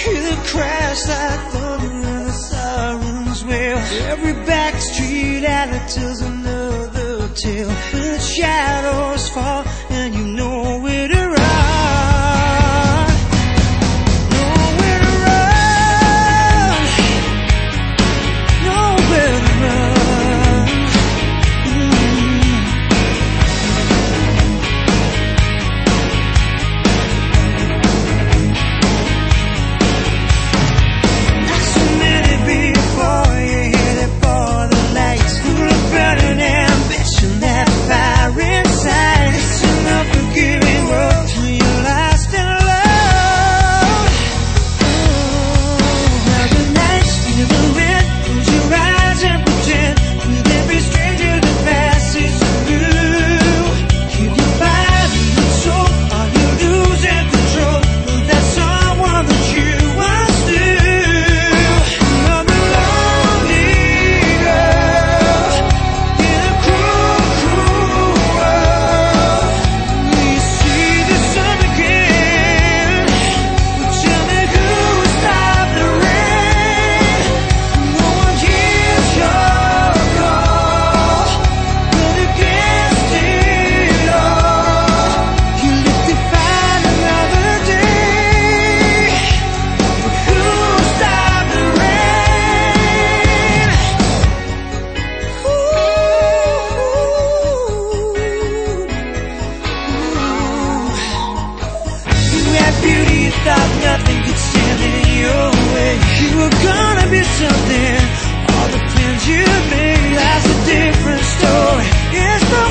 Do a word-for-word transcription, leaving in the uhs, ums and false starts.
hear the crash like thunder and the sirens wail. Every back street alley tells another tale. The shadows fall and you know where to run. Nowhere to run. Nowhere to run. Mm. Not so many before you headed for the lights. Full of burning ambition, that fire inside. It's enough for giving work till you're lost in love. Oh, now the nights feel the wind. Close your eyes and pretend with every stranger that passes through. Give your body and soul, are you losing control of that someone that you once knew? Another lonely girl in a cruel, cruel world. Will you see the sun again? Well, tell me who will stop the rain? No one hears your call, but against it all, you live to find another day. But who will stop the rain? You had beauty, you thought nothing could stand in your way. You were gonna be something. All the plans you made, that's a different story. It's the